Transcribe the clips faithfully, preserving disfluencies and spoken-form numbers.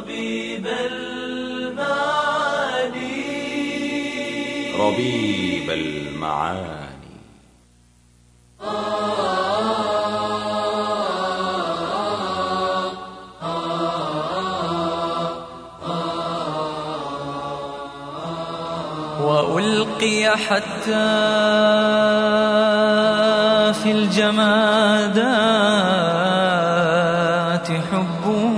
ربيب المعاني ربيب المعاني وألقي حتى في الجمادات حبه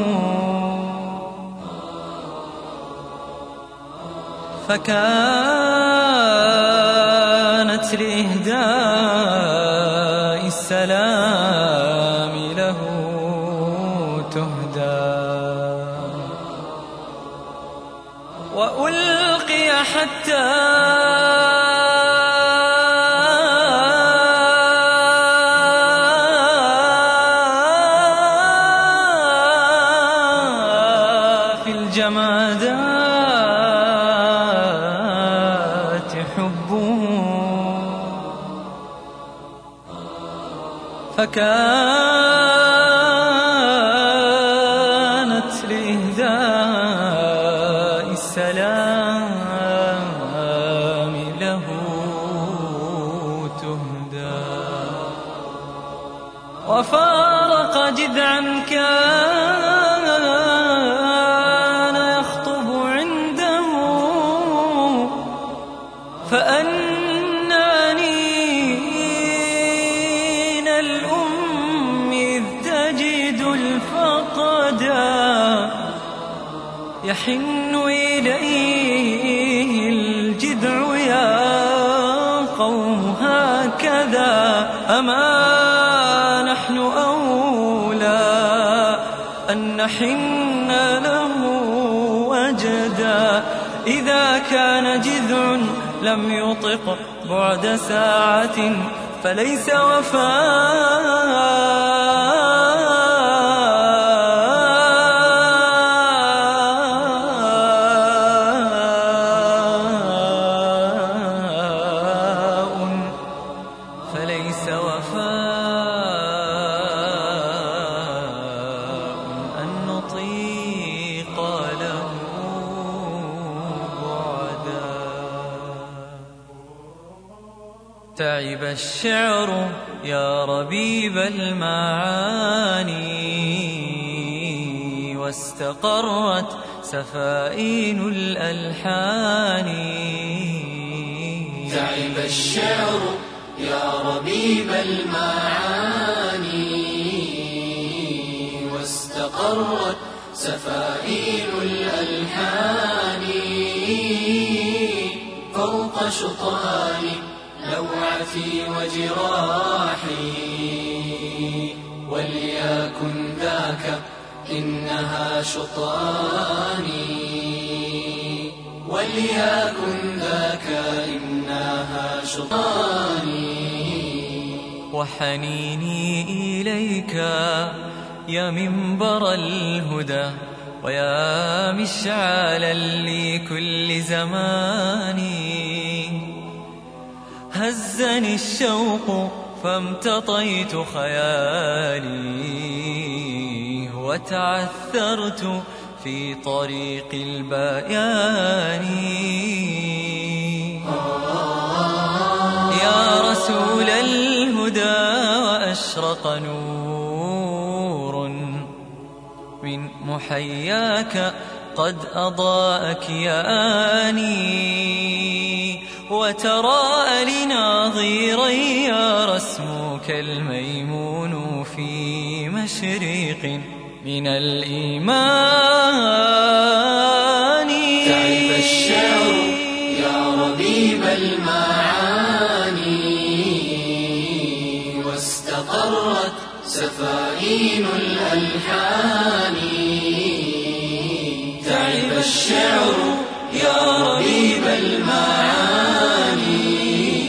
فكانت لإهداء السلام له تهدى وألقي حتى في الجمادات حبه فكانت لإهداء السلام له تهدى وفارق جذعا كان يخطب عنده فأنانين الأم إذ تجد الفقدا يحن إليه الجذع يا قوم هكذا أما نحن أولى أن نحن له وجدا إذا كان جذع لم يطق بعد ساعة فليس وفاء فليس وفاء أن نطيق له بعدا. تعب الشعر يا ربيب المعاني واستقرت سفائن الألحان. تعب الشعر يا ربيب المعاني واستقرت سفائن الألحان فوق شطآن لوعتي وجراحي وليكن ذاك إنها شطآني وليكن ذاك إنها شطآني. وحنيني إليك يا منبر الهدى ويا مشعلا لكل زمان. هزني الشوق فامتطيت خيالي وتعثرت في طريق البيان. يا رسول الهدى وأشرق نور من محياك قد أضاء كياني وتراءى لناظري رسمك الميمون في مشرق من الإيمان. تعب الشعر يا ربيب المعاني واستقرت سفائن الألحان. تعب الشعر يا ربيب المعاني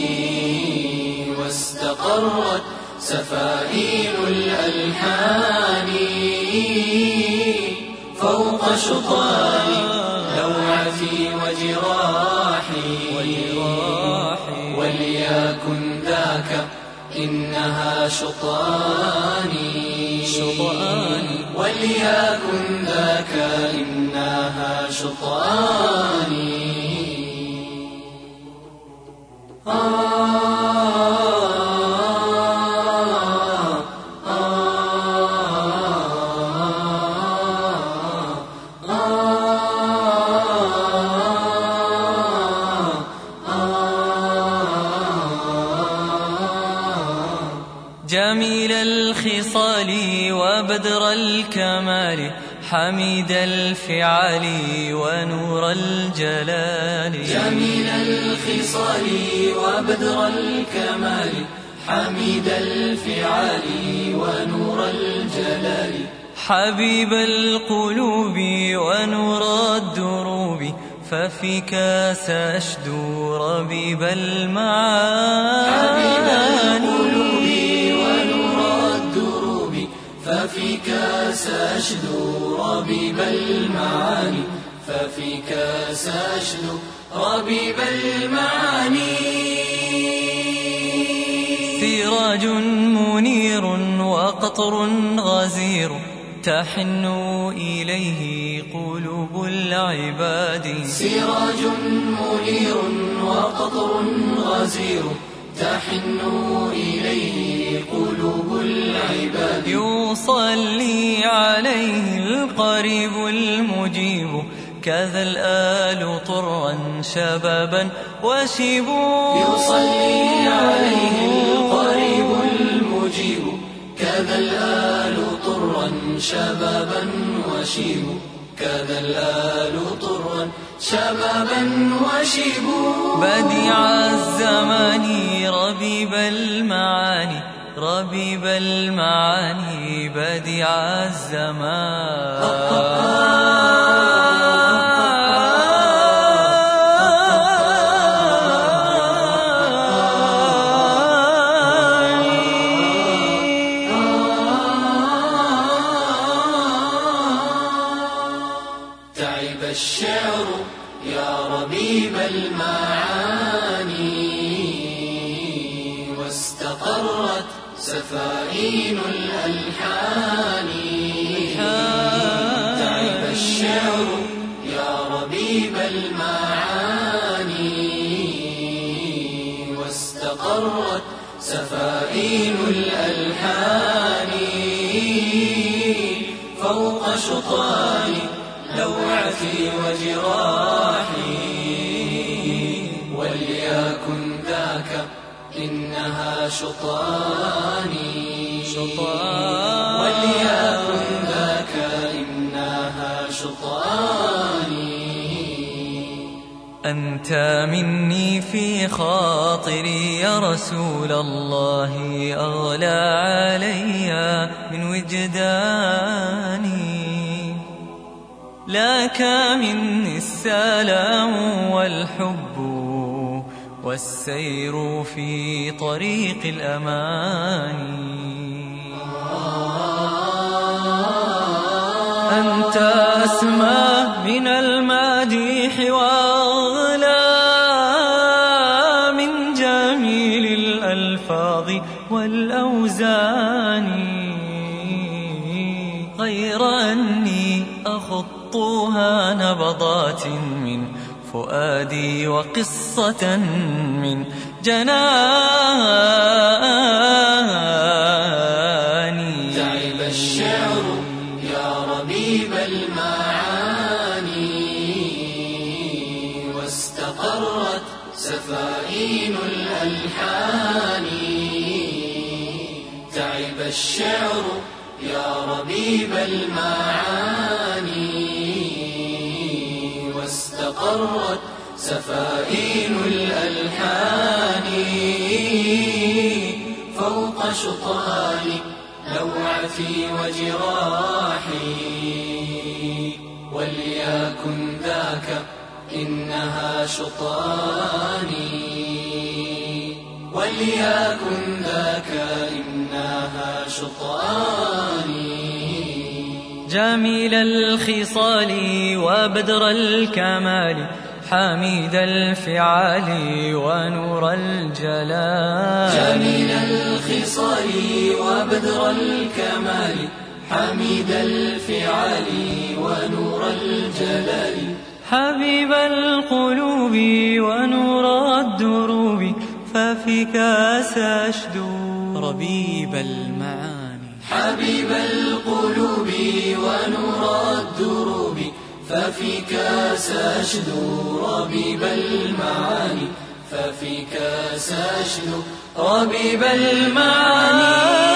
واستقرت سفائن الألحان فوق شطآن لوعتي وجراحي وليكن ذاك إنها شطآني وليكن ذاك إنها وبدر الكمال حميد الفعال ونور الجلال جميل الخصال وبدر الكمال حميد الفعال ونور الجلال حبيب القلوب ونور الدروب ففيك سأشدو ربيب المعاني حبيب القلوب ونور الدروب ففيك سأشدو ربيب المعاني ففيك سأشدو ربيب المعاني سراج منير وقطر غزير تحن إليه قلوب العباد سراج منير وقطر غزير تحن إليه قلوب العباد يصلي عليه القريب المجيب كذا الآل طرا شبابا وشيبوا يصلي عليه القريب المجيب كذا الآل طرا شبابا وشيب كذا الآل طرا شبابا وشيب بديع الزمان ربيب المعاني ربيب المعاني بديع الزمان تعب الشعر يا ربيب المعاني واستقرت سفائن الألحان تعب الشعر يا ربيب المعاني واستقرت سفائن الألحان فوق شطان لوعتي وجراحي وليكن ذاك إنها شطاني شطان وليكن ذاك إنها شطاني أنت مني في خاطري يا رسول الله أغلى علي من وجداني لك مني السلام والحب والسير في طريق الأمان أنت أسمى من المديح وأغلى من جميل الألفاظ والأوزان غير أني أخطها نبضات من فؤادي وقصة من جناني تعب الشعر يا ربيب المعاني واستقرت سفائن الألحان تعب الشعر يا ربيب المعاني واستقرت سفائن الألحان فوق شطان لوعتي وجراحي وليكن ذاك إنها شطاني وليكن ذاك إنها شطاني جميل الخصال وبدر الكمال حميد الفعال ونور الجلال جميل الخصال وبدر الكمال حميد الفعال ونور الجلال حبيب القلوب ونور الدروب ففيك سأشدو ربيب المعاني حبيب القلوب ونور الدروب ففيك سأشدو ربيب المعاني ففيك سأشدو ربيب المعاني